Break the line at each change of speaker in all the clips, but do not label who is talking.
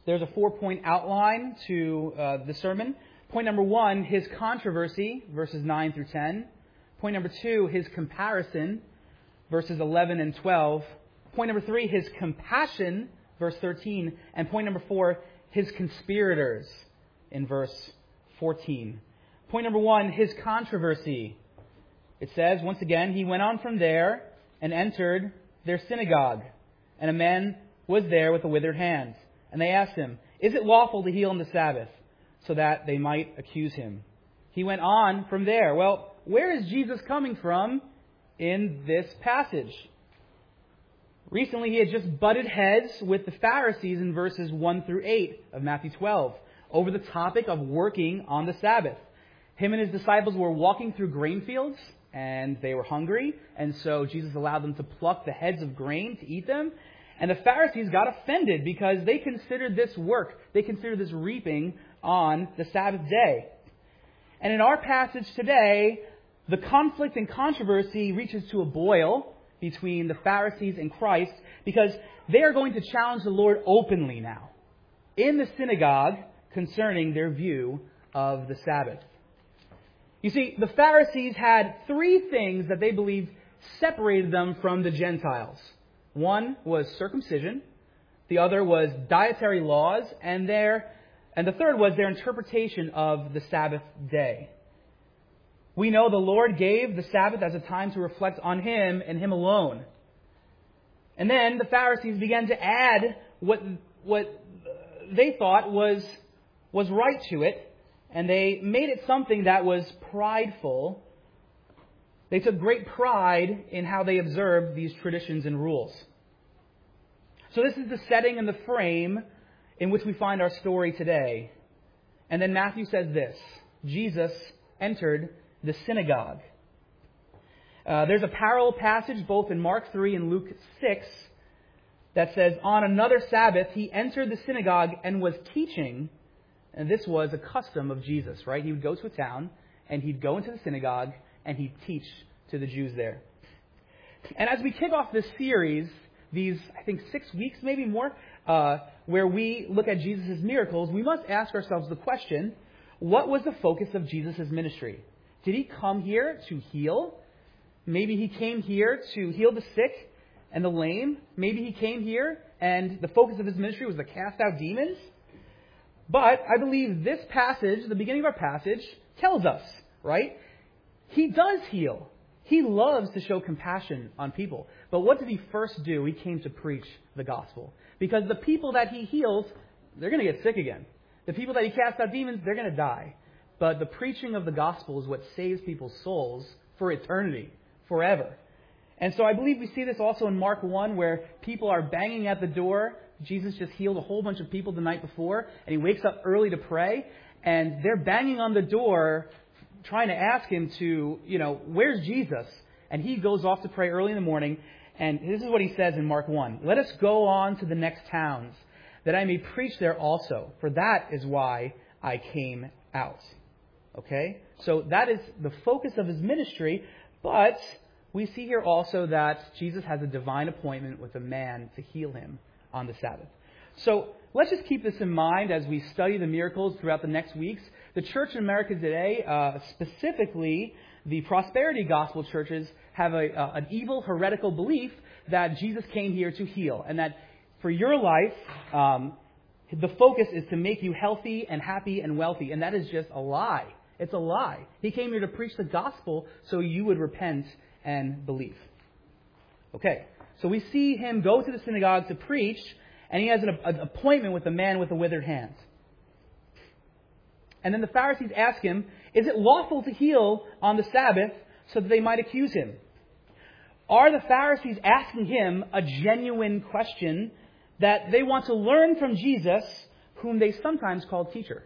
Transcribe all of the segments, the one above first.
There's a 4-point outline to the sermon. Point number 1, his controversy, verses 9 through 10. Point number 2, his comparison, verses 11 and 12. Point number 3, his compassion, verse 13. And point number 4, his conspirators, in verse 14. Point number 1, his controversy. It says, once again, he went on from there and entered their synagogue. And a man was there with a withered hand. And they asked him, is it lawful to heal on the Sabbath? So that they might accuse him. He went on from there. Well, where is Jesus coming from in this passage? Recently, he had just butted heads with the Pharisees in verses 1 through 8 of Matthew 12 over the topic of working on the Sabbath. Him and his disciples were walking through grain fields, and they were hungry, and so Jesus allowed them to pluck the heads of grain to eat them. And the Pharisees got offended because they considered this work, they considered this reaping on the Sabbath day. And in our passage today, the conflict and controversy reaches to a boil between the Pharisees and Christ because they are going to challenge the Lord openly now in the synagogue concerning their view of the Sabbath. You see, the Pharisees had 3 things that they believed separated them from the Gentiles. One was circumcision, the other was dietary laws, and the third was their interpretation of the Sabbath day. We know the Lord gave the Sabbath as a time to reflect on Him and Him alone. And then the Pharisees began to add what they thought was right to it, and they made it something that was prideful. They took great pride in how they observed these traditions and rules. So this is the setting and the frame in which we find our story today. And then Matthew says this: Jesus entered the synagogue. There's a parallel passage both in Mark 3 and Luke 6 that says, on another Sabbath he entered the synagogue and was teaching. And this was a custom of Jesus, right? He would go to a town and he'd go into the synagogue and he'd teach to the Jews there. And as we kick off this series, these, I think, 6 weeks, maybe more, where we look at Jesus' miracles, we must ask ourselves the question, what was the focus of Jesus' ministry? Did he come here to heal? Maybe he came here to heal the sick and the lame. Maybe he came here and the focus of his ministry was to cast out demons. But I believe this passage, the beginning of our passage, tells us, right? He does heal. He loves to show compassion on people. But what did he first do? He came to preach the gospel. Because the people that he heals, they're going to get sick again. The people that he casts out demons, they're going to die. But the preaching of the gospel is what saves people's souls for eternity, forever. And so I believe we see this also in Mark 1, where people are banging at the door. Jesus just healed a whole bunch of people the night before, and he wakes up early to pray, and they're banging on the door trying to ask him to, where's Jesus? And he goes off to pray early in the morning, and this is what he says in Mark 1. Let us go on to the next towns, that I may preach there also, for that is why I came out. Okay? So that is the focus of his ministry, but we see here also that Jesus has a divine appointment with a man to heal him on the Sabbath. So let's just keep this in mind as we study the miracles throughout the next weeks. The church in America today, specifically the prosperity gospel churches, have an evil, heretical belief that Jesus came here to heal, and that for your life, the focus is to make you healthy and happy and wealthy, and that is just a lie. It's a lie. He came here to preach the gospel so you would repent and believe. Okay, so we see him go to the synagogue to preach, and he has an appointment with a man with a withered hand. And then the Pharisees ask him, is it lawful to heal on the Sabbath, so that they might accuse him? Are the Pharisees asking him a genuine question that they want to learn from Jesus, whom they sometimes call teacher?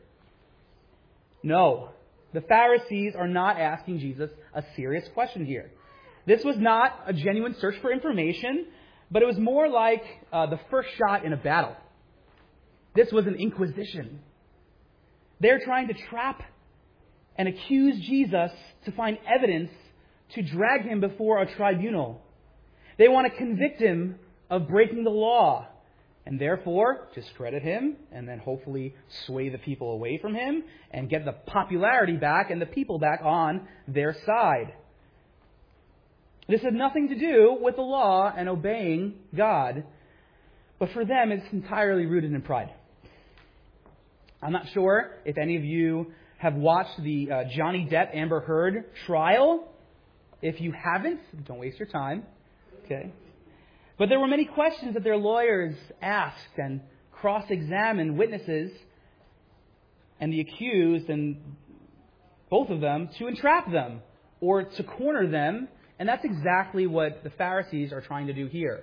No, the Pharisees are not asking Jesus a serious question here. This was not a genuine search for information, but it was more like the first shot in a battle. This was an inquisition. They're trying to trap and accuse Jesus to find evidence to drag him before a tribunal. They want to convict him of breaking the law. and therefore discredit him and then hopefully sway the people away from him and get the popularity back and the people back on their side. This had nothing to do with the law and obeying God, but for them it's entirely rooted in pride. I'm not sure if any of you have watched the Johnny Depp Amber Heard trial. If you haven't, don't waste your time. Okay. But there were many questions that their lawyers asked and cross-examined witnesses and the accused and both of them to entrap them or to corner them. And that's exactly what the Pharisees are trying to do here.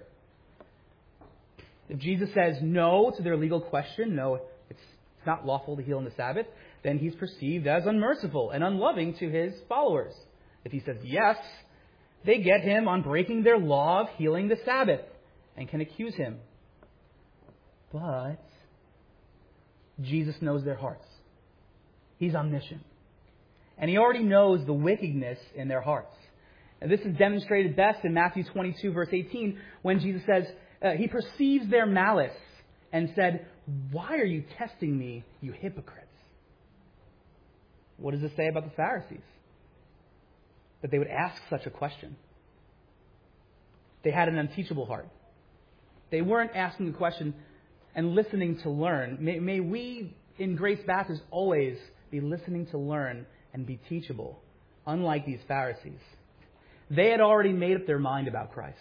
If Jesus says no to their legal question, no, it's not lawful to heal on the Sabbath, then he's perceived as unmerciful and unloving to his followers. If he says yes, they get him on breaking their law of healing the Sabbath and can accuse him. But Jesus knows their hearts. He's omniscient. And he already knows the wickedness in their hearts. And this is demonstrated best in Matthew 22, verse 18, when Jesus says, he perceives their malice and said, "Why are you testing me, you hypocrites?" What does this say about the Pharisees? That they would ask such a question. They had an unteachable heart. They weren't asking the question and listening to learn. May we in Grace Baptist always be listening to learn and be teachable, unlike these Pharisees. They had already made up their mind about Christ.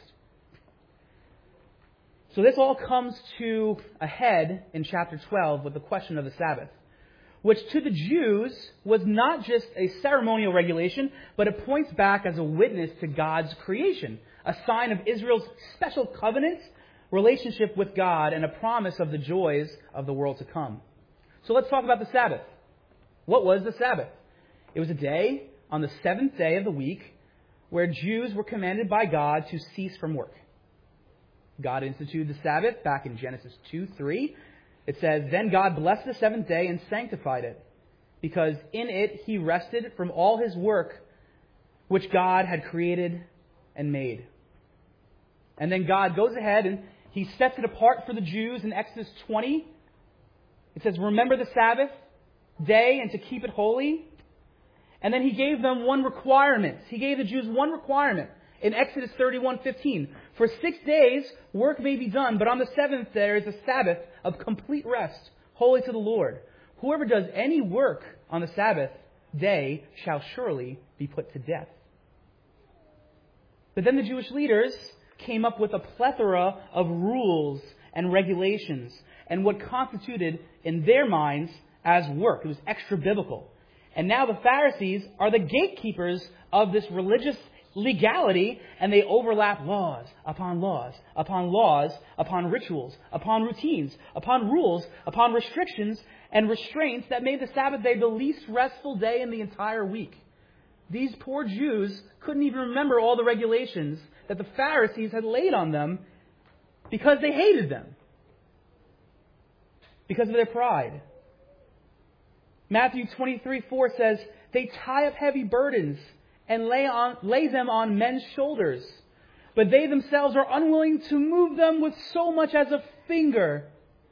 So this all comes to a head in chapter 12 with the question of the Sabbath, which to the Jews was not just a ceremonial regulation, but it points back as a witness to God's creation, a sign of Israel's special covenant relationship with God and a promise of the joys of the world to come. So let's talk about the Sabbath. What was the Sabbath? It was a day on the seventh day of the week where Jews were commanded by God to cease from work. God instituted the Sabbath back in Genesis 2:3. It says, "Then God blessed the seventh day and sanctified it, because in it he rested from all his work which God had created and made." And then God goes ahead and he sets it apart for the Jews in Exodus 20. It says, "Remember the Sabbath day and to keep it holy." And then he gave them one requirement. He gave the Jews one requirement in Exodus 31:15. "For 6 days work may be done, but on the seventh there is a Sabbath of complete rest, holy to the Lord. Whoever does any work on the Sabbath day shall surely be put to death." But then the Jewish leaders came up with a plethora of rules and regulations and what constituted in their minds as work. It was extra biblical. And now the Pharisees are the gatekeepers of this religious legality, and they overlap laws upon laws, upon laws, upon rituals, upon routines, upon rules, upon restrictions and restraints that made the Sabbath day the least restful day in the entire week. These poor Jews couldn't even remember all the regulations that the Pharisees had laid on them because they hated them, because of their pride. Matthew 23:4 says, "They tie up heavy burdens and lay them on men's shoulders, but they themselves are unwilling to move them with so much as a finger."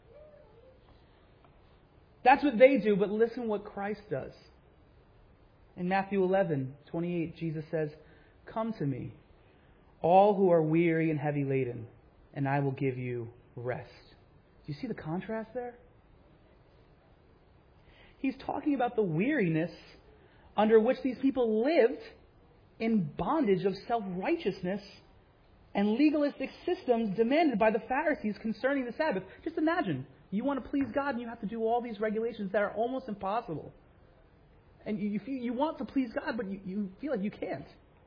That's what they do, but listen what Christ does. In Matthew 11:28, Jesus says, "Come to me, all who are weary and heavy laden, and I will give you rest." Do you see the contrast there? He's talking about the weariness under which these people lived in bondage of self-righteousness and legalistic systems demanded by the Pharisees concerning the Sabbath. Just imagine, you want to please God and you have to do all these regulations that are almost impossible. And you want to please God, but you feel like you can't.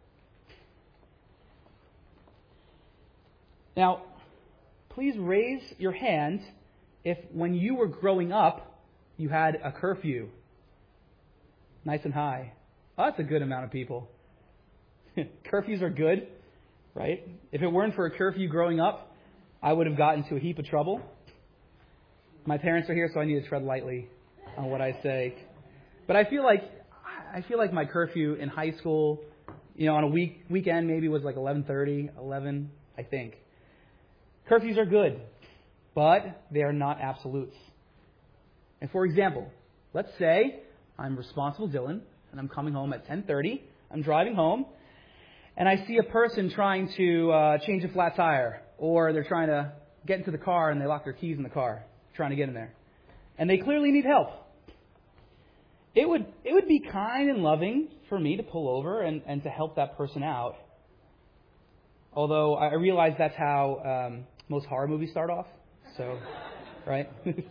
Now, please raise your hand if when you were growing up, you had a curfew. Nice and high. Oh, that's a good amount of people. Curfews are good, right? If it weren't for a curfew growing up, I would have gotten into a heap of trouble. My parents are here, so I need to tread lightly on what I say. But I feel like my curfew in high school, on a weekend maybe was like 11:30, 11, I think. Curfews are good. but they are not absolutes. And for example, let's say I'm responsible Dylan, and I'm coming home at 10:30. I'm driving home, and I see a person trying to change a flat tire, or they're trying to get into the car and they lock their keys in the car, trying to get in there. And they clearly need help. It would be kind and loving for me to pull over and to help that person out. Although I realize that's how most horror movies start off. So, right?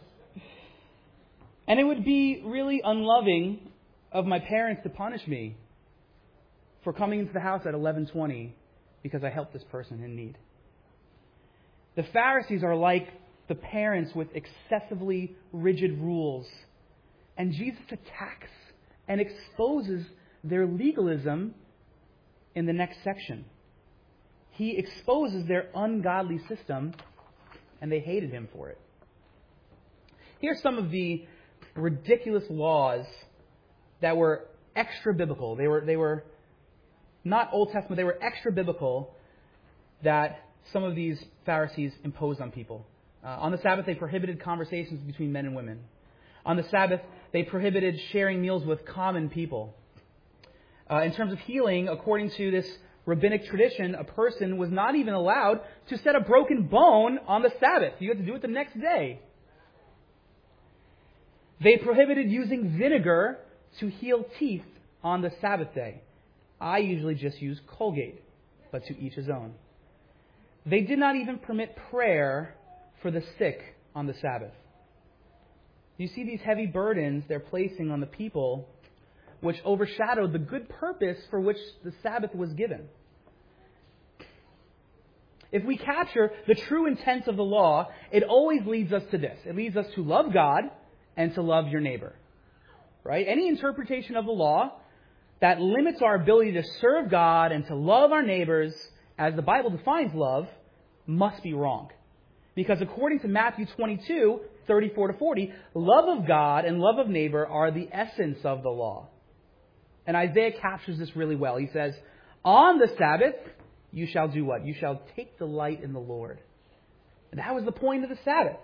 And it would be really unloving of my parents to punish me for coming into the house at 11:20 because I helped this person in need. The Pharisees are like the parents with excessively rigid rules. And Jesus attacks and exposes their legalism in the next section. He exposes their ungodly system, and they hated him for it. Here's some of the ridiculous laws that were extra biblical. They were not Old Testament, they were extra biblical that some of these Pharisees imposed on people. On the Sabbath, they prohibited conversations between men and women. On the Sabbath, they prohibited sharing meals with common people. In terms of healing, according to this rabbinic tradition, a person was not even allowed to set a broken bone on the Sabbath. You had to do it the next day. They prohibited using vinegar to heal teeth on the Sabbath day. I usually just use Colgate, but to each his own. They did not even permit prayer for the sick on the Sabbath. You see these heavy burdens they're placing on the people, which overshadowed the good purpose for which the Sabbath was given. If we capture the true intent of the law, it always leads us to this. It leads us to love God and to love your neighbor. Right? Any interpretation of the law that limits our ability to serve God and to love our neighbors as the Bible defines love must be wrong. Because according to Matthew 22:34-40, love of God and love of neighbor are the essence of the law. And Isaiah captures this really well. He says, on the Sabbath, you shall do what? You shall take delight in the Lord. And that was the point of the Sabbath.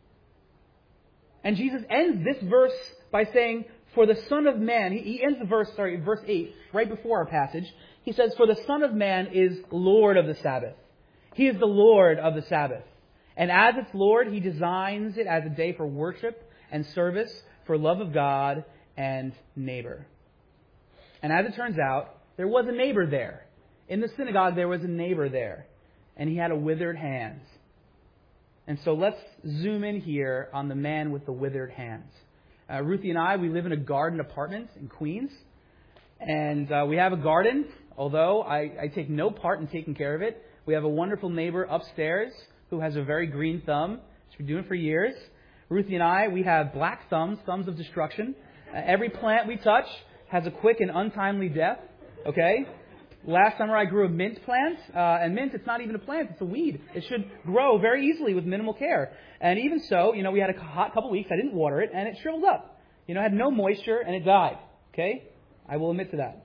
And Jesus ends this verse by saying, for the Son of Man, he ends the verse 8, right before our passage. He says, for the Son of Man is Lord of the Sabbath. He is the Lord of the Sabbath. And as its Lord, He designs it as a day for worship and service, for love of God and neighbor. And as it turns out, there was a neighbor there. In the synagogue, there was a neighbor there. And he had a withered hand. And so let's zoom in here on the man with the withered hands. Ruthie and I, we live in a garden apartment in Queens. And we have a garden, although I take no part in taking care of it. We have a wonderful neighbor upstairs who has a very green thumb. She's been doing it for years. Ruthie and I, we have black thumbs, thumbs of destruction. Every plant we touch has a quick and untimely death. Okay? Last summer I grew a mint plant. And mint, it's not even a plant, it's a weed. It should grow very easily with minimal care. And even so, we had a hot couple weeks. I didn't water it, and it shriveled up. It had no moisture, and it died. Okay? I will admit to that.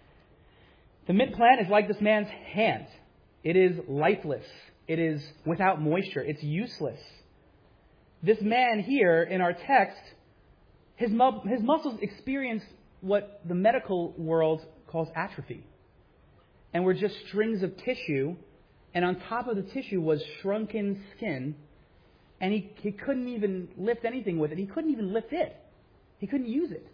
The mint plant is like this man's hand. It is lifeless. It is without moisture. It's useless. This man here in our text, his muscles experience what the medical world calls atrophy. And were just strings of tissue, and on top of the tissue was shrunken skin, and he couldn't even lift anything with it. He couldn't even lift it. He couldn't use it.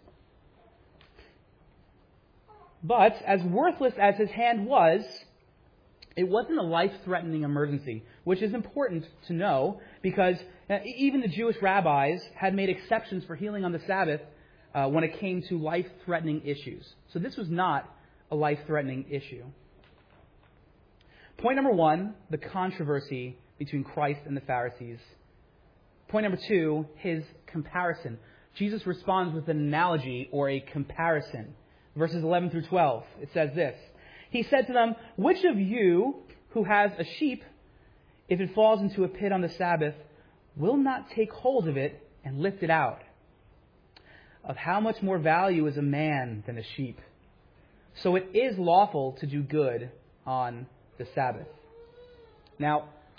But as worthless as his hand was, it wasn't a life-threatening emergency, which is important to know because even the Jewish rabbis had made exceptions for healing on the Sabbath when it came to life-threatening issues. So this was not a life-threatening issue. Point number 1, the controversy between Christ and the Pharisees. Point number 2, his comparison. Jesus responds with an analogy or a comparison. Verses 11 through 12, it says this. He said to them, which of you who has a sheep, if it falls into a pit on the Sabbath, will not take hold of it and lift it out? Of how much more value is a man than a sheep? So it is lawful to do good on the Sabbath. Now,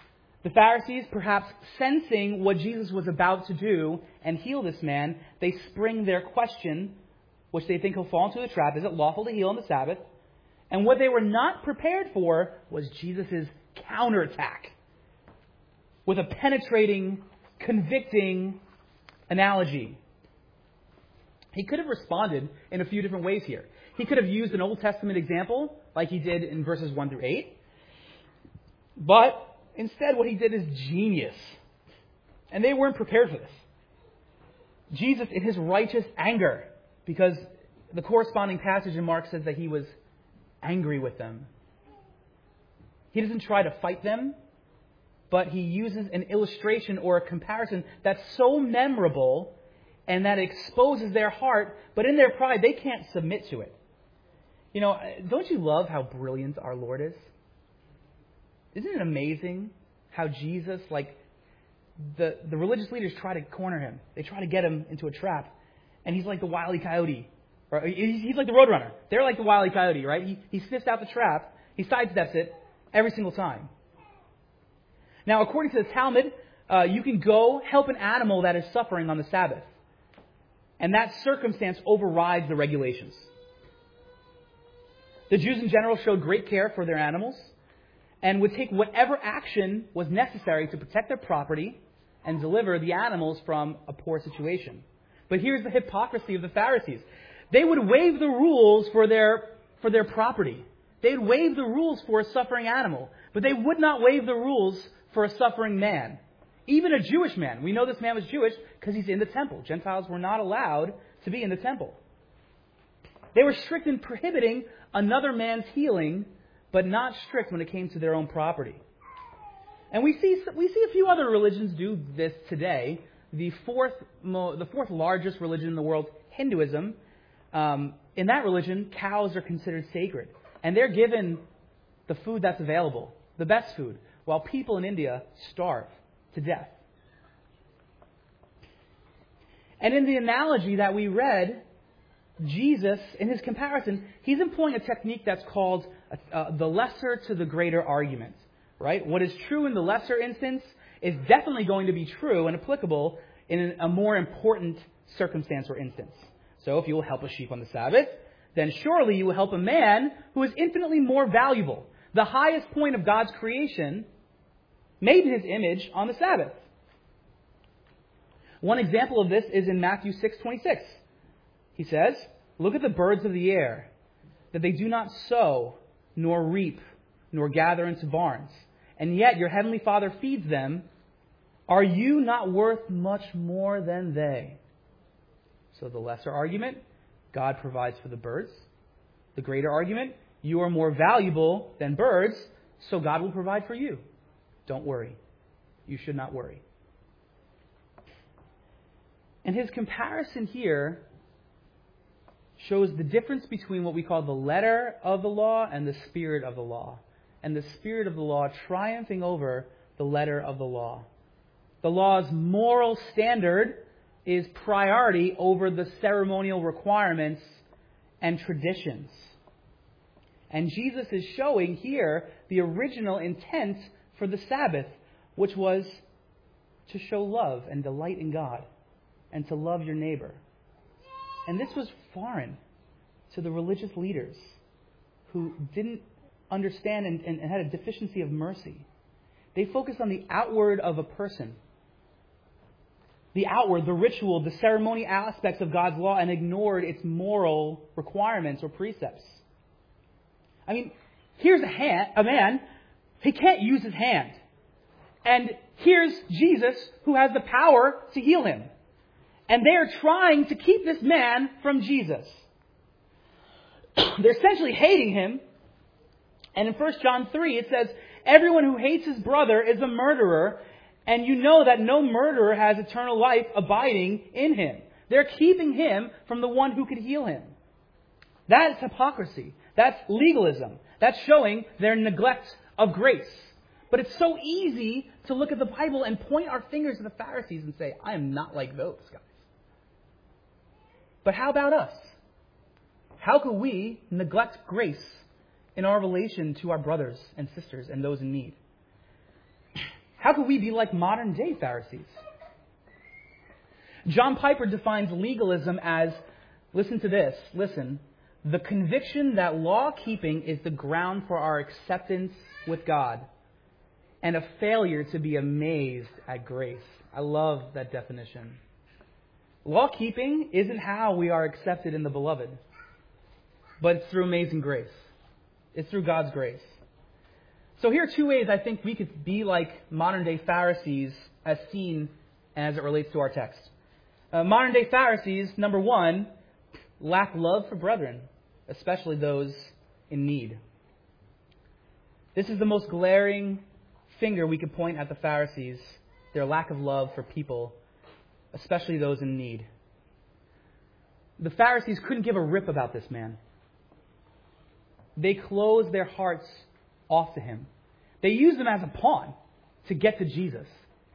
The Pharisees, perhaps sensing what Jesus was about to do and heal this man, they spring their question, which they think he'll fall into the trap. Is it lawful to heal on the Sabbath? And what they were not prepared for was Jesus' counterattack with a penetrating, convicting analogy. He could have responded in a few different ways here. He could have used an Old Testament example, like he did in verses 1 through 8. But instead, what he did is genius. And they weren't prepared for this. Jesus, in his righteous anger, because the corresponding passage in Mark says that he was angry with them. He doesn't try to fight them, but he uses an illustration or a comparison that's so memorable and that exposes their heart, but in their pride, they can't submit to it. You know, don't you love how brilliant our Lord is? Isn't it amazing how Jesus, like, the religious leaders try to corner him. They try to get him into a trap. And he's like the Wile E. Coyote. Or he's like the Roadrunner. They're like the Wile E. Coyote, right? He sniffs out the trap. He sidesteps it every single time. Now, according to the Talmud, you can go help an animal that is suffering on the Sabbath. And that circumstance overrides the regulations. The Jews in general showed great care for their animals and would take whatever action was necessary to protect their property and deliver the animals from a poor situation. But here's the hypocrisy of the Pharisees. They would waive the rules for their property. They'd waive the rules for a suffering animal, but they would not waive the rules for a suffering man. Even a Jewish man. We know this man was Jewish because he's in the temple. Gentiles were not allowed to be in the temple. They were strict in prohibiting another man's healing, but not strict when it came to their own property. And we see a few other religions do this today. The fourth largest religion in the world, Hinduism, in that religion, cows are considered sacred. And they're given the food that's available, the best food, while people in India starve to death. And in the analogy that we read, Jesus, in his comparison, he's employing a technique that's called the lesser to the greater argument. Right? What is true in the lesser instance is definitely going to be true and applicable in a more important circumstance or instance. So if you will help a sheep on the Sabbath, then surely you will help a man who is infinitely more valuable, the highest point of God's creation, made in his image on the Sabbath. One example of this is in Matthew 6:26. He says, "Look at the birds of the air, that they do not sow, nor reap, nor gather into barns, and yet your heavenly Father feeds them. Are you not worth much more than they?" So the lesser argument, God provides for the birds. The greater argument, you are more valuable than birds, so God will provide for you. Don't worry. You should not worry. And his comparison here shows the difference between what we call the letter of the law and the spirit of the law. And the spirit of the law triumphing over the letter of the law. The law's moral standard is priority over the ceremonial requirements and traditions. And Jesus is showing here the original intent for the Sabbath, which was to show love and delight in God and to love your neighbor. And this was foreign to the religious leaders who didn't understand and had a deficiency of mercy. They focused on the outward of a person. The outward, the ritual, the ceremony aspects of God's law, and ignored its moral requirements or precepts. I mean, here's a man, he can't use his hand. And here's Jesus who has the power to heal him. And they are trying to keep this man from Jesus. They're essentially hating him. And in 1 John 3, it says, "Everyone who hates his brother is a murderer, and you know that no murderer has eternal life abiding in him." They're keeping him from the one who could heal him. That's hypocrisy. That's legalism. That's showing their neglect of grace. But it's so easy to look at the Bible and point our fingers at the Pharisees and say, I am not like those guys. But how about us? How could we neglect grace in our relation to our brothers and sisters and those in need? How could we be like modern day Pharisees? John Piper defines legalism as, listen to this, the conviction that law keeping is the ground for our acceptance with God and a failure to be amazed at grace. I love that definition. Law keeping isn't how we are accepted in the beloved, but it's through amazing grace. It's through God's grace. So here are two ways I think we could be like modern day Pharisees as seen as it relates to our text. Modern day Pharisees, number one, lack love for brethren, especially those in need. This is the most glaring finger we could point at the Pharisees, their lack of love for people, especially those in need. The Pharisees couldn't give a rip about this man. They closed their hearts off to him. They used him as a pawn to get to Jesus.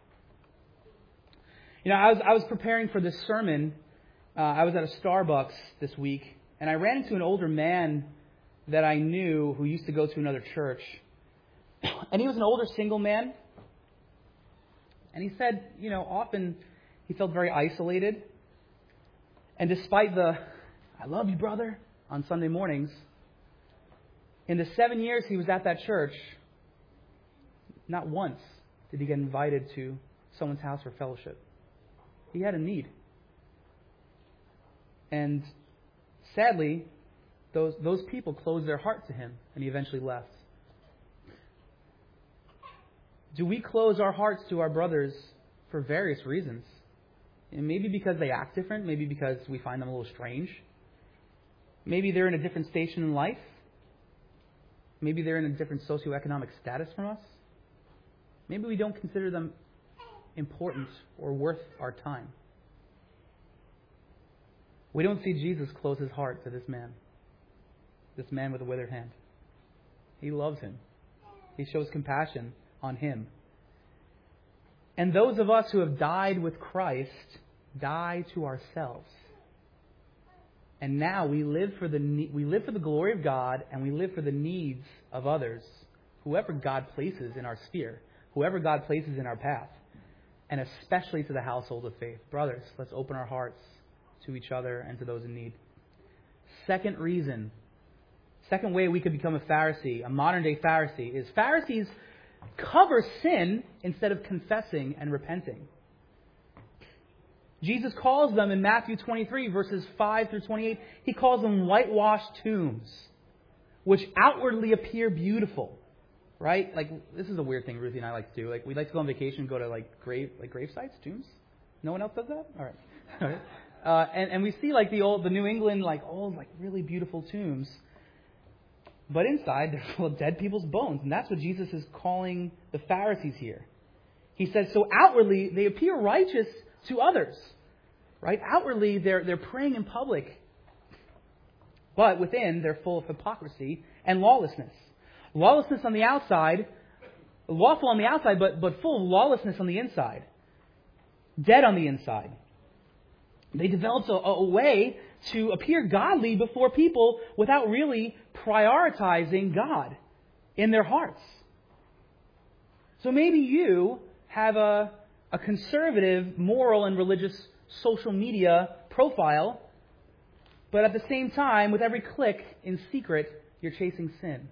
I was preparing for this sermon. I was at a Starbucks this week, and I ran into an older man that I knew who used to go to another church. And he was an older single man. And he said, often he felt very isolated. And despite the, "I love you, brother," on Sunday mornings, in the 7 years he was at that church, not once did he get invited to someone's house for fellowship. He had a need. And sadly, those people closed their heart to him, and he eventually left. Do we close our hearts to our brothers for various reasons? And maybe because they act different, maybe because we find them a little strange. Maybe they're in a different station in life. Maybe they're in a different socioeconomic status from us. Maybe we don't consider them important or worth our time. We don't see Jesus close his heart to this man with a withered hand. He loves him. He shows compassion on him. And those of us who have died with Christ die to ourselves. And now we live for the glory of God, and we live for the needs of others, whoever God places in our sphere, whoever God places in our path, and especially to the household of faith. Brothers, let's open our hearts to each other and to those in need. Second way we could become a Pharisee, a modern day Pharisee, is Pharisees cover sin instead of confessing and repenting. Jesus calls them in Matthew 23, verses 5 through 28, he calls them whitewashed tombs, which outwardly appear beautiful. Right? Like, this is a weird thing Ruthie and I like to do. Like, we like to go on vacation and go to grave sites, tombs. No one else does that? All right. And we see the New England, old, really beautiful tombs. But inside, they're full of dead people's bones. And that's what Jesus is calling the Pharisees here. He says, so outwardly, they appear righteous to others. Right? Outwardly, they're praying in public. But within, they're full of hypocrisy and lawlessness. Lawlessness on the outside, lawful on the outside, but full of lawlessness on the inside. Dead on the inside. They developed a way to appear godly before people without really prioritizing God in their hearts. So maybe you have a conservative, moral, and religious social media profile, but at the same time, with every click in secret, you're chasing sin.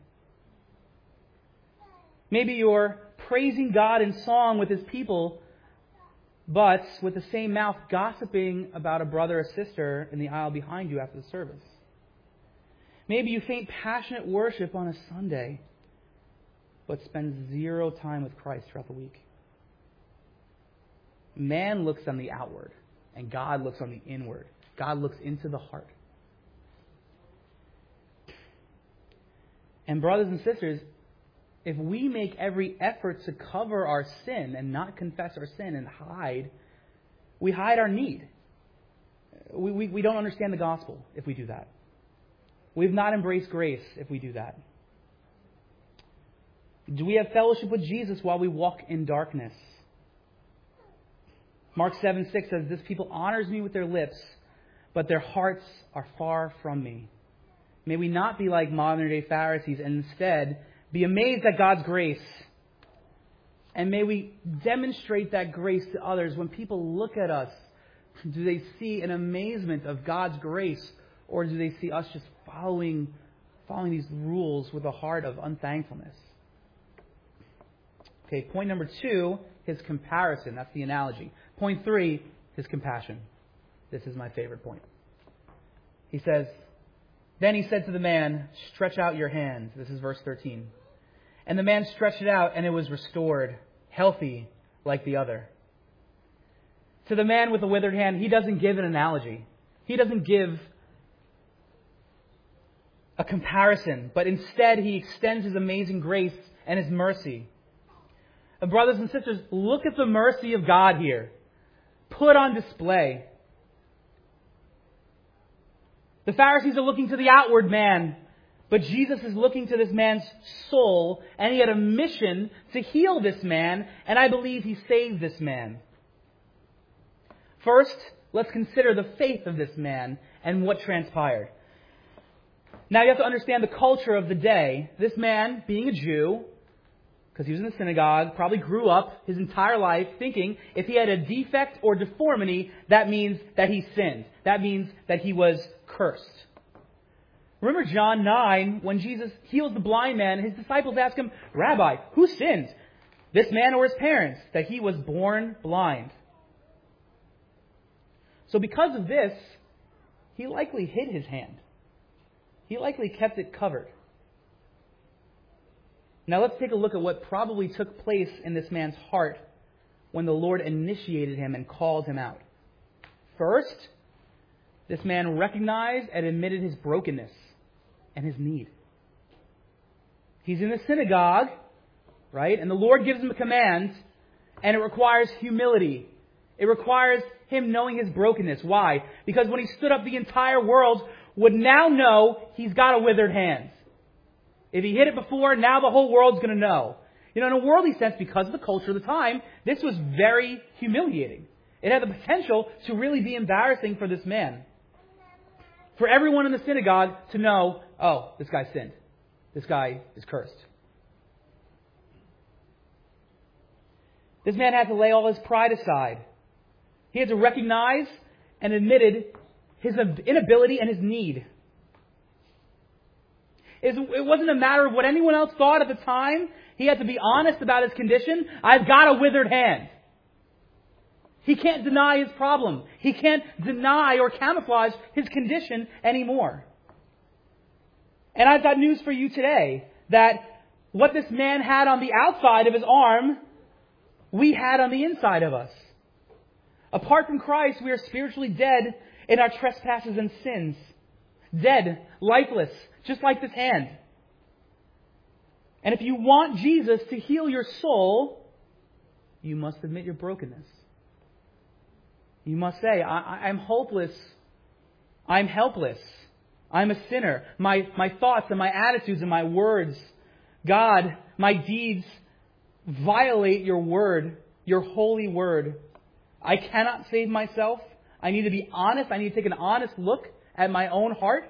Maybe you're praising God in song with His people, but with the same mouth gossiping about a brother or sister in the aisle behind you after the service. Maybe you feign passionate worship on a Sunday, but spend zero time with Christ throughout the week. Man looks on the outward, and God looks on the inward. God looks into the heart. And brothers and sisters, if we make every effort to cover our sin and not confess our sin and hide, we hide our need. We don't understand the gospel if we do that. We've not embraced grace if we do that. Do we have fellowship with Jesus while we walk in darkness? Mark 7:6 says, "This people honors me with their lips, but their hearts are far from me." May we not be like modern day Pharisees and instead be amazed at God's grace And may we demonstrate that grace to others. When people look at us, do they see an amazement of God's grace, or do they see us just following these rules with a heart of unthankfulness? Okay, point number 2, his comparison. That's the analogy. Point 3, his compassion. This is my favorite point. He says, then he said to the man, stretch out your hand. This is verse 13. And the man stretched it out, and it was restored, healthy like the other. To the man with the withered hand, he doesn't give an analogy. He doesn't give a comparison, but instead he extends his amazing grace and his mercy. And brothers and sisters, look at the mercy of God here, put on display. The Pharisees are looking to the outward man, but Jesus is looking to this man's soul, and he had a mission to heal this man, and I believe he saved this man. First, let's consider the faith of this man and what transpired. Now you have to understand the culture of the day. This man, being a Jew, because he was in the synagogue, probably grew up his entire life thinking if he had a defect or deformity, that means that he sinned. That means that he was cursed. Remember John 9, when Jesus heals the blind man, his disciples ask him, Rabbi, who sinned, this man or his parents, that he was born blind? So because of this, he likely hid his hand. He likely kept it covered. Now let's take a look at what probably took place in this man's heart when the Lord initiated him and called him out. First, this man recognized and admitted his brokenness and his need. He's in the synagogue, right? And the Lord gives him a command, and it requires humility. It requires him knowing his brokenness. Why? Because when he stood up, the entire world would now know he's got a withered hand. If he hid it before, now the whole world's going to know. You know, in a worldly sense, because of the culture of the time, this was very humiliating. It had the potential to really be embarrassing for this man. For everyone in the synagogue to know, oh, this guy sinned. This guy is cursed. This man had to lay all his pride aside. He had to recognize and admitted his inability and his need. It wasn't a matter of what anyone else thought at the time. He had to be honest about his condition. I've got a withered hand. He can't deny his problem. He can't deny or camouflage his condition anymore. And I've got news for you today, that what this man had on the outside of his arm, we had on the inside of us. Apart from Christ, we are spiritually dead in our trespasses and sins. Dead, lifeless, just like this hand. And if you want Jesus to heal your soul, you must admit your brokenness. You must say, I'm hopeless. I'm helpless. I'm a sinner. My thoughts and my attitudes and my words, God, my deeds violate your word, your holy word. I cannot save myself. I need to be honest. I need to take an honest look at my own heart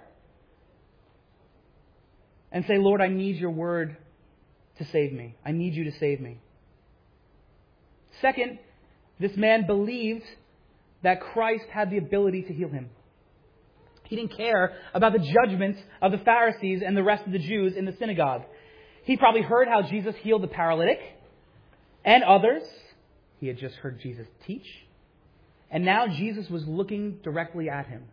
and say, Lord, I need your word to save me. I need you to save me. Second, this man believed that Christ had the ability to heal him. He didn't care about the judgments of the Pharisees and the rest of the Jews in the synagogue. He probably heard how Jesus healed the paralytic and others. He had just heard Jesus teach. And now Jesus was looking directly at him.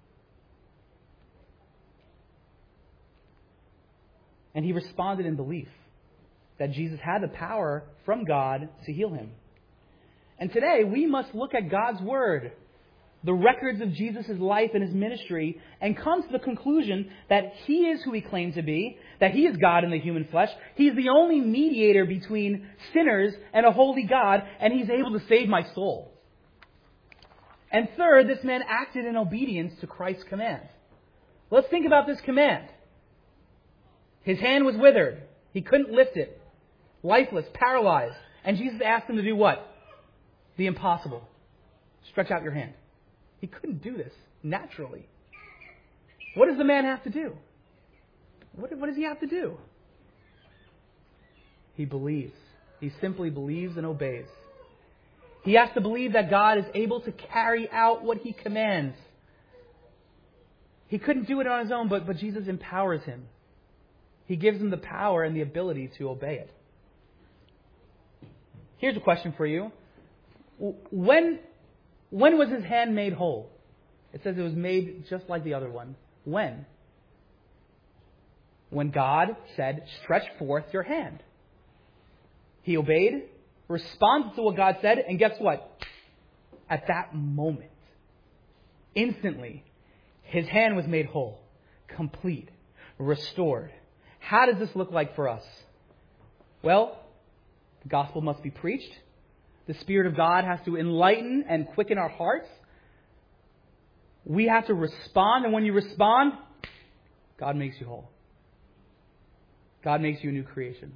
And he responded in belief that Jesus had the power from God to heal him. And today we must look at God's Word, the records of Jesus' life and his ministry, and come to the conclusion that he is who he claimed to be, that he is God in the human flesh. He is the only mediator between sinners and a holy God, and he's able to save my soul. And third, this man acted in obedience to Christ's command. Let's think about this command. His hand was withered. He couldn't lift it. Lifeless, paralyzed. And Jesus asked him to do what? The impossible. Stretch out your hand. He couldn't do this naturally. What does the man have to do? What does he have to do? He believes. He simply believes and obeys. He has to believe that God is able to carry out what He commands. He couldn't do it on His own, but Jesus empowers him. He gives him the power and the ability to obey it. Here's a question for you. When was his hand made whole? It says it was made just like the other one. When? When God said, stretch forth your hand. He obeyed, responded to what God said, and guess what? At that moment, instantly, his hand was made whole, complete, restored. How does this look like for us? Well, the gospel must be preached. The Spirit of God has to enlighten and quicken our hearts. We have to respond, and when you respond, God makes you whole. God makes you a new creation.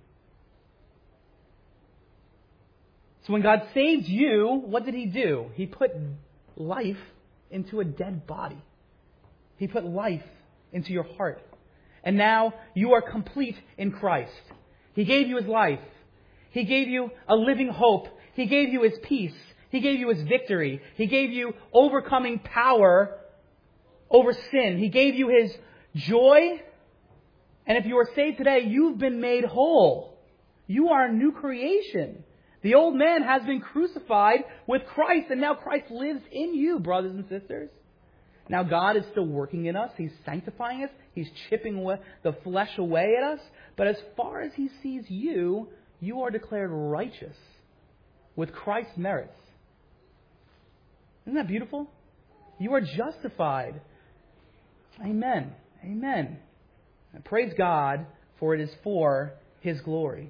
So when God saved you, what did He do? He put life into a dead body. He put life into your heart. And now you are complete in Christ. He gave you His life. He gave you a living hope. He gave you His peace. He gave you His victory. He gave you overcoming power over sin. He gave you His joy. And if you are saved today, you've been made whole. You are a new creation. The old man has been crucified with Christ, and now Christ lives in you, brothers and sisters. Now God is still working in us. He's sanctifying us. He's chipping the flesh away at us. But as far as He sees you, you are declared righteous with Christ's merits. Isn't that beautiful? You are justified. Amen. Amen. And praise God, for it is for His glory.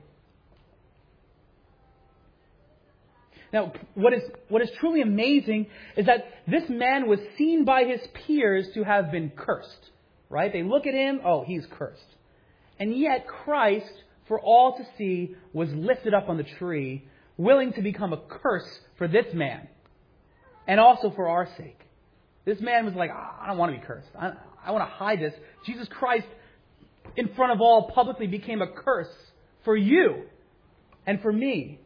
Now, what is truly amazing is that this man was seen by his peers to have been cursed. Right? They look at him, oh, he's cursed. And yet Christ, for all to see, was lifted up on the tree, willing to become a curse for this man. And also for our sake. This man was like, I don't want to be cursed. I want to hide this. Jesus Christ, in front of all, publicly became a curse for you and for me.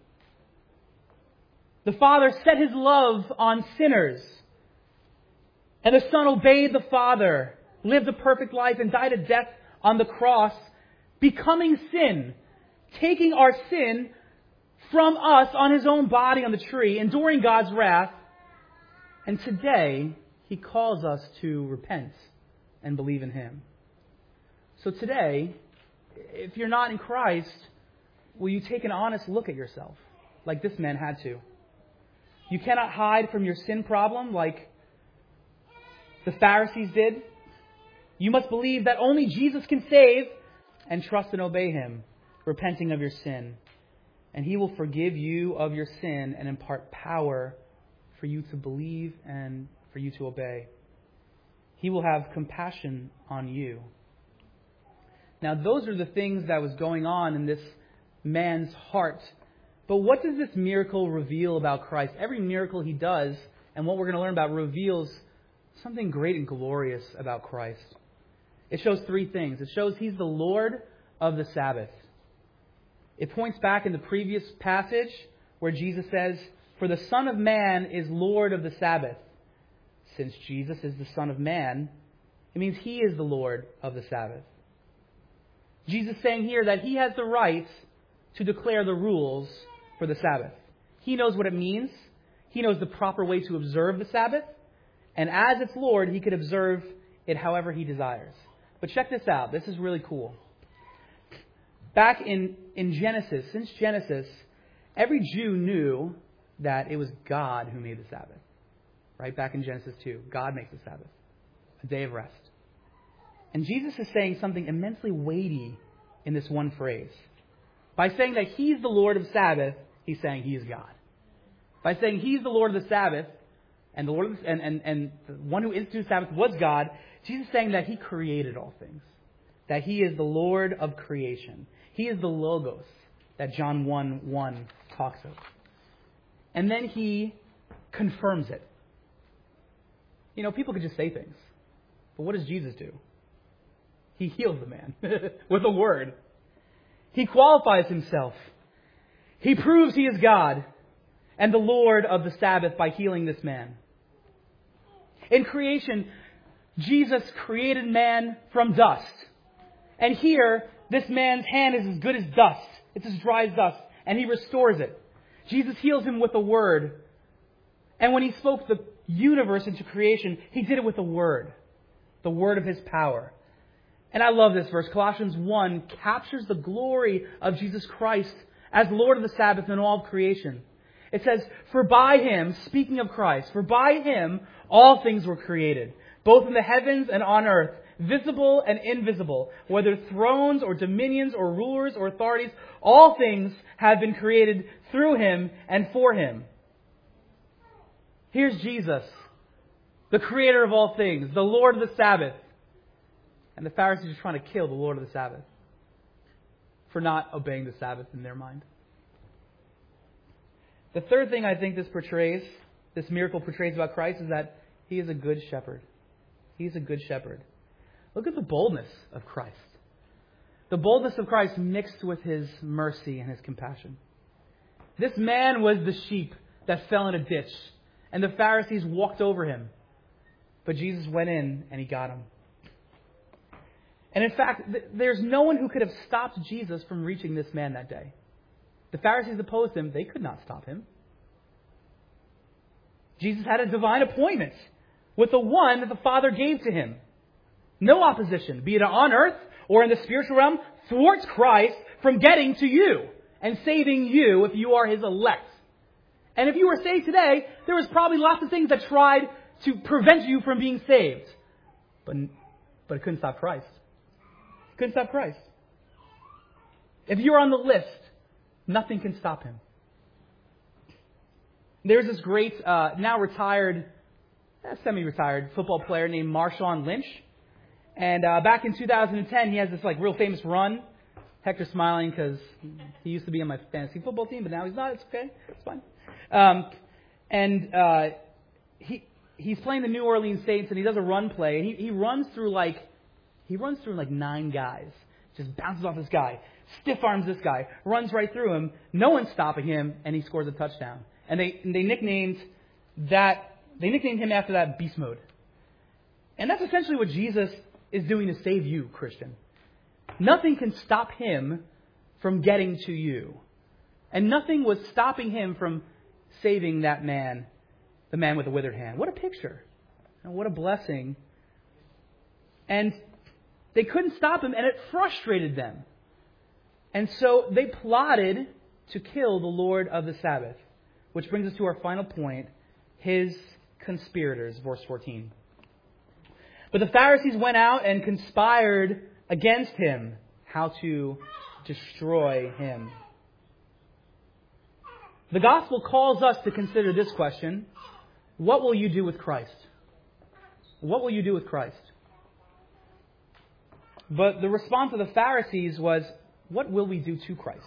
The Father set His love on sinners. And the Son obeyed the Father, lived a perfect life, and died a death on the cross, becoming sin, taking our sin from us on His own body on the tree, enduring God's wrath. And today, He calls us to repent and believe in Him. So today, if you're not in Christ, will you take an honest look at yourself, like this man had to? You cannot hide from your sin problem like the Pharisees did. You must believe that only Jesus can save and trust and obey Him, repenting of your sin. And He will forgive you of your sin and impart power for you to believe and for you to obey. He will have compassion on you. Now, those are the things that was going on in this man's heart. But what does this miracle reveal about Christ? Every miracle He does, and what we're going to learn about, reveals something great and glorious about Christ. It shows three things. It shows He's the Lord of the Sabbath. It points back in the previous passage where Jesus says, "For the Son of Man is Lord of the Sabbath." Since Jesus is the Son of Man, it means He is the Lord of the Sabbath. Jesus is saying here that He has the right to declare the rules for the Sabbath. He knows what it means. He knows the proper way to observe the Sabbath. And as its Lord, He could observe it however He desires. But check this out. This is really cool. Back in Genesis, since Genesis, every Jew knew that it was God who made the Sabbath. Right? Back in Genesis 2, God makes the Sabbath, a day of rest. And Jesus is saying something immensely weighty in this one phrase. By saying that He's the Lord of Sabbath, He's saying He is God. By saying He's the Lord of the Sabbath, and the Lord and the one who instituted Sabbath was God, Jesus is saying that He created all things. That He is the Lord of creation. He is the Logos that John 1:1 talks of. And then He confirms it. You know, people could just say things. But what does Jesus do? He heals the man with a word. He qualifies Himself. He proves He is God and the Lord of the Sabbath by healing this man. In creation, Jesus created man from dust. And here, this man's hand is as good as dust. It's as dry as dust. And He restores it. Jesus heals him with a word. And when He spoke the universe into creation, He did it with a word. The word of His power. And I love this verse. Colossians 1 captures the glory of Jesus Christ as Lord of the Sabbath and all of creation. It says, for by Him, speaking of Christ, for by Him all things were created, both in the heavens and on earth, visible and invisible, whether thrones or dominions or rulers or authorities, all things have been created through Him and for Him. Here's Jesus, the Creator of all things, the Lord of the Sabbath. And the Pharisees are trying to kill the Lord of the Sabbath for not obeying the Sabbath in their mind. The third thing I think this miracle portrays about Christ is that He is a good shepherd. He's a good shepherd. Look at the boldness of Christ. The boldness of Christ mixed with His mercy and His compassion. This man was the sheep that fell in a ditch, and the Pharisees walked over him. But Jesus went in and He got him. And in fact, there's no one who could have stopped Jesus from reaching this man that day. The Pharisees opposed Him. They could not stop Him. Jesus had a divine appointment with the one that the Father gave to Him. No opposition, be it on earth or in the spiritual realm, thwarts Christ from getting to you and saving you if you are His elect. And if you were saved today, there was probably lots of things that tried to prevent you from being saved. But it couldn't stop Christ. It couldn't stop Christ. If you're on the list, nothing can stop Him. There's this great, now retired, semi-retired football player named Marshawn Lynch. And back in 2010, he has this real famous run. Hector's smiling because he used to be on my fantasy football team, but now he's not. It's okay. It's fine. He's playing the New Orleans Saints, and he does a run play. And he runs through 9 guys. Just bounces off this guy, stiff arms this guy, runs right through him. No one's stopping him, and he scores a touchdown. And they nicknamed him after that, Beast Mode. And that's essentially what Jesus is doing to save you, Christian. Nothing can stop Him from getting to you. And nothing was stopping Him from saving that man, the man with the withered hand. What a picture. And what a blessing. And they couldn't stop Him, and it frustrated them. And so they plotted to kill the Lord of the Sabbath. Which brings us to our final point, His conspirators, verse 14. But the Pharisees went out and conspired against Him, how to destroy Him. The gospel calls us to consider this question: what will you do with Christ? What will you do with Christ? But the response of the Pharisees was, what will we do to Christ?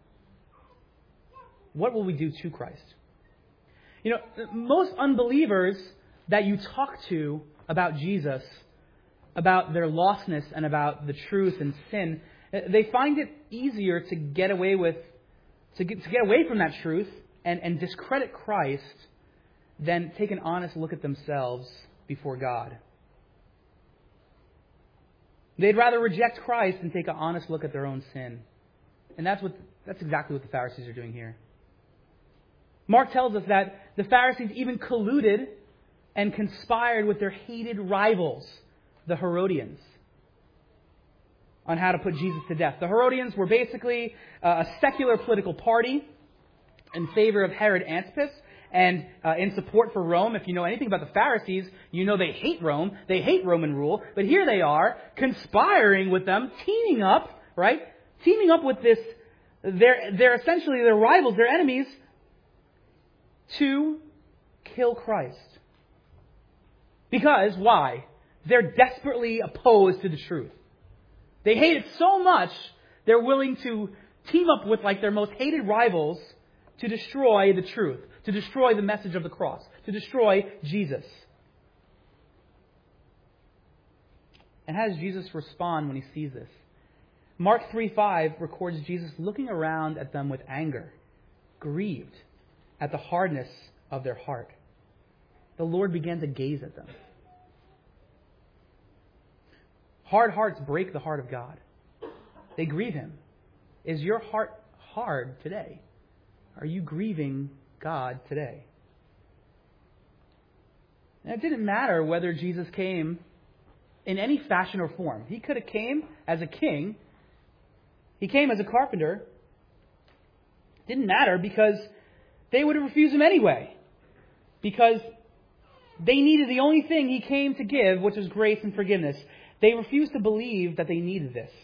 What will we do to Christ? You know, most unbelievers that you talk to about Jesus, about their lostness and about the truth and sin, they find it easier to get away from that truth and discredit Christ than take an honest look at themselves before God. They'd rather reject Christ than take an honest look at their own sin. And that's exactly what the Pharisees are doing here. Mark tells us that the Pharisees even colluded and conspired with their hated rivals, the Herodians, on how to put Jesus to death. The Herodians were basically a secular political party in favor of Herod Antipas and in support for Rome. If you know anything about the Pharisees, you know they hate Rome. They hate Roman rule. But here they are conspiring with them, teaming up with this. They're essentially their rivals, their enemies, to kill Christ. Because, why? They're desperately opposed to the truth. They hate it so much, they're willing to team up with their most hated rivals to destroy the truth, to destroy the message of the cross, to destroy Jesus. And how does Jesus respond when He sees this? Mark 3:5 records Jesus looking around at them with anger. grieved at the hardness of their heart, the Lord began to gaze at them. Hard hearts break the heart of God. They grieve Him. Is your heart hard today? Are you grieving God today? And it didn't matter whether Jesus came in any fashion or form. He could have came as a king. He came as a carpenter. It didn't matter because they would have refused Him anyway. Because they needed the only thing He came to give, which was grace and forgiveness. They refused to believe that they needed this.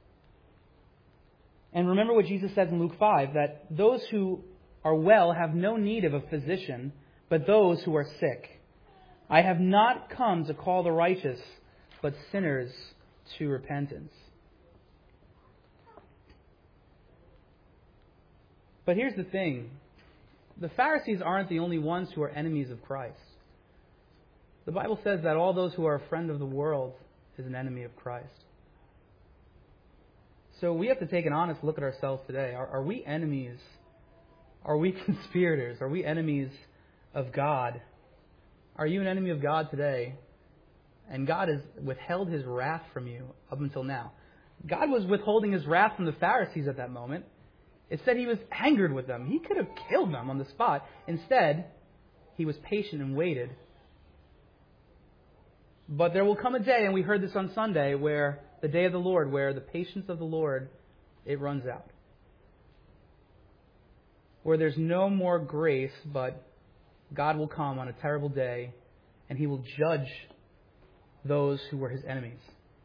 And remember what Jesus says in Luke 5, that those who are well have no need of a physician, but those who are sick. I have not come to call the righteous, but sinners to repentance. But here's the thing. The Pharisees aren't the only ones who are enemies of Christ. The Bible says that all those who are a friend of the world is an enemy of Christ. So we have to take an honest look at ourselves today. Are we enemies? Are we conspirators? Are we enemies of God? Are you an enemy of God today? And God has withheld His wrath from you up until now. God was withholding His wrath from the Pharisees at that moment. It said He was angered with them. He could have killed them on the spot. Instead, He was patient and waited. But there will come a day, and we heard this on Sunday, where the day of the Lord, where the patience of the Lord, it runs out. Where there's no more grace, but God will come on a terrible day, and He will judge those who were His enemies.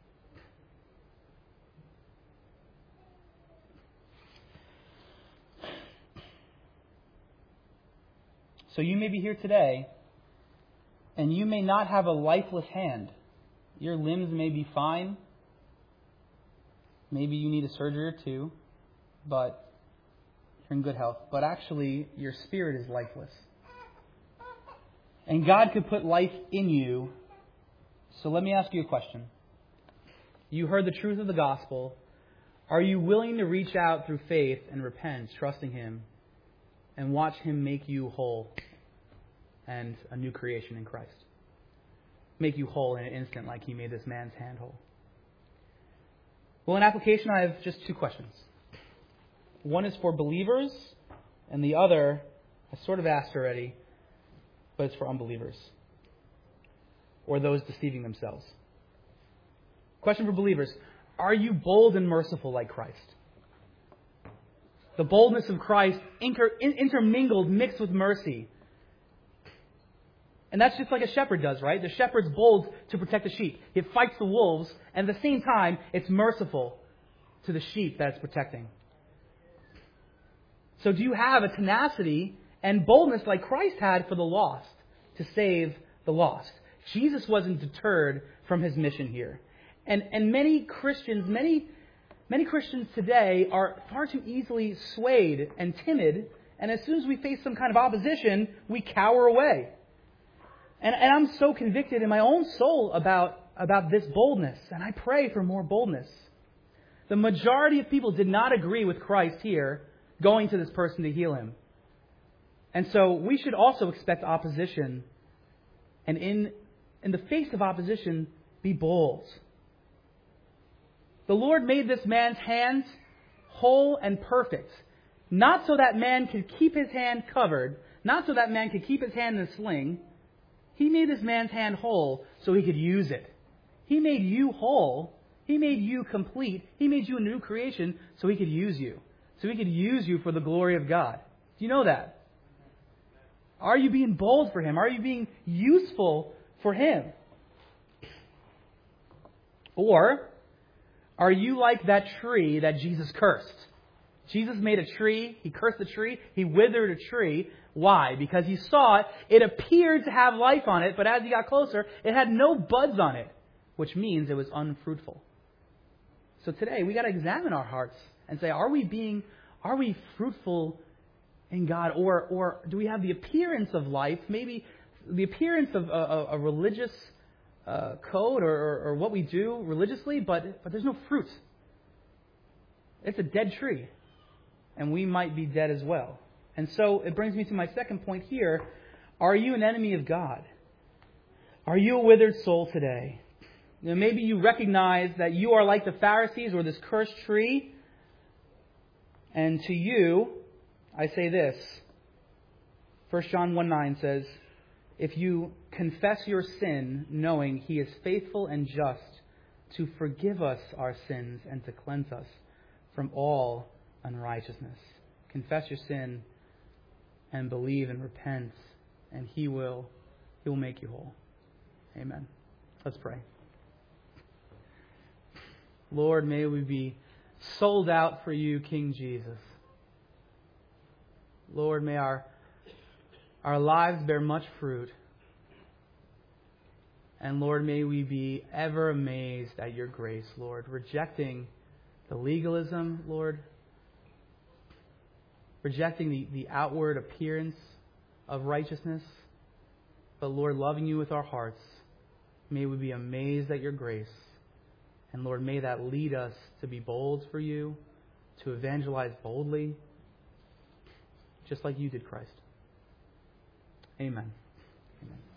So you may be here today, and you may not have a lifeless hand. Your limbs may be fine. Maybe you need a surgery or two, but you're in good health. But actually, your spirit is lifeless. And God could put life in you. So let me ask you a question. You heard the truth of the gospel. Are you willing to reach out through faith and repent, trusting Him, and watch Him make you whole and a new creation in Christ? Make you whole in an instant like He made this man's hand whole. Well, in application, I have just two questions. One is for believers, and the other, I sort of asked already, but it's for unbelievers or those deceiving themselves. Question for believers. Are you bold and merciful like Christ? The boldness of Christ intermingled, mixed with mercy. And that's just like a shepherd does, right? The shepherd's bold to protect the sheep. He fights the wolves, and at the same time, it's merciful to the sheep that it's protecting. So do you have a tenacity and boldness like Christ had for the lost, to save the lost? Jesus wasn't deterred from His mission here. And many Christians today are far too easily swayed and timid, and as soon as we face some kind of opposition, we cower away. And I'm so convicted in my own soul about this boldness, and I pray for more boldness. The majority of people did not agree with Christ here going to this person to heal him. And so we should also expect opposition, and in the face of opposition, be bold. The Lord made this man's hands whole and perfect, not so that man could keep his hand covered, not so that man could keep his hand in a sling. He made this man's hand whole so he could use it. He made you whole. He made you complete. He made you a new creation so He could use you. So He could use you for the glory of God. Do you know that? Are you being bold for Him? Are you being useful for Him? Or are you like that tree that Jesus cursed? Jesus made a tree. He cursed the tree. He withered a tree. Why? Because He saw it. It appeared to have life on it, but as He got closer, it had no buds on it, which means it was unfruitful. So today, we got to examine our hearts and say, are we fruitful in God? Or do we have the appearance of life, maybe the appearance of a religious code or what we do religiously, but there's no fruit. It's a dead tree. And we might be dead as well. And so it brings me to my second point here. Are you an enemy of God? Are you a withered soul today? Maybe you recognize that you are like the Pharisees or this cursed tree. And to you, I say this. 1 John 1:9 says, if you confess your sin, knowing He is faithful and just to forgive us our sins and to cleanse us from all unrighteousness. Confess your sin and believe and repent, and He will make you whole. Amen. Let's pray. Lord, may we be sold out for You, King Jesus. Lord, may our lives bear much fruit. And Lord, may we be ever amazed at Your grace, Lord, rejecting the legalism, Lord, rejecting the outward appearance of righteousness, but Lord, loving You with our hearts. May we be amazed at Your grace. And Lord, may that lead us to be bold for You, to evangelize boldly, just like You did, Christ. Amen. Amen.